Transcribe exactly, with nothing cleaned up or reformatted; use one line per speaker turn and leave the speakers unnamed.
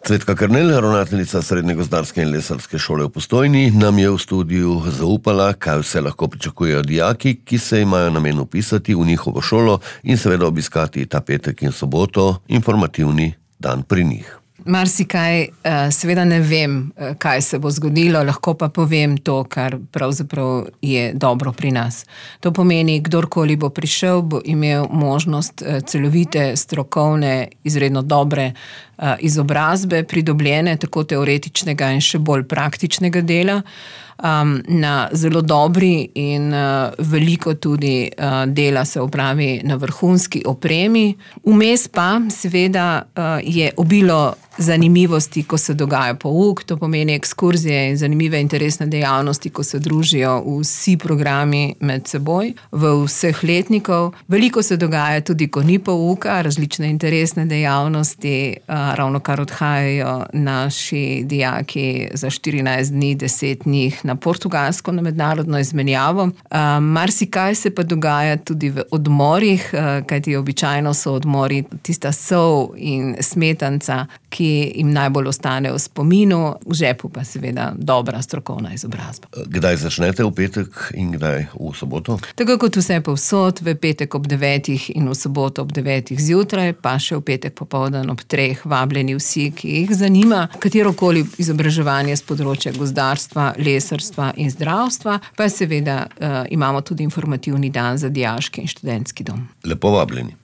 Cvetka Kernel, ravnateljica Srednje gozdarske in lesarske šole v Postojni, nam je v studiu zaupala, kaj vse lahko pričakujejo dijaki, ki se imajo namen vpisati v njihovo šolo in seveda obiskati ta petek in soboto informativni dan pri njih.
Marsikaj, seveda ne vem, kaj se bo zgodilo, lahko pa povem to, kar pravzaprav je dobro pri nas. To pomeni, kdorkoli bo prišel, bo imel možnost celovite, strokovne, izredno dobre izobrazbe, pridobljene, tako teoretičnega in še bolj praktičnega dela, Um, na zelo dobri in uh, veliko tudi uh, dela se opravi na vrhunski opremi. Vmes pa seveda uh, je obilo zanimivosti, ko se dogaja pouk, to pomeni ekskurzije in zanimive interesne dejavnosti, ko se družijo vsi programi med seboj v vseh letnikov. Veliko se dogaja tudi, ko ni pouka, različne interesne dejavnosti, uh, ravno kar odhajajo naši dijaki za štirinajst dni, deset njih na Portugalsko, na mednarodno izmenjavo. Uh, marsikaj se pa dogaja tudi v odmorih, uh, kajti običajno so odmori tista sol in smetanca, ki jim najbolj ostane v spominu, v žepu pa seveda dobra strokovna izobrazba.
Kdaj začnete v petek in kdaj v soboto?
Tako kot vse povsod, v petek ob devetih in v soboto ob devetih zjutraj, pa še v petek popoldan ob treh, vabljeni vsi, ki jih zanima katerokoli izobraževanje z področja gozdarstva, lesarstva in zdravstva, pa seveda uh, imamo tudi informativni dan za dijaški in študentski dom.
Lepo vabljeni.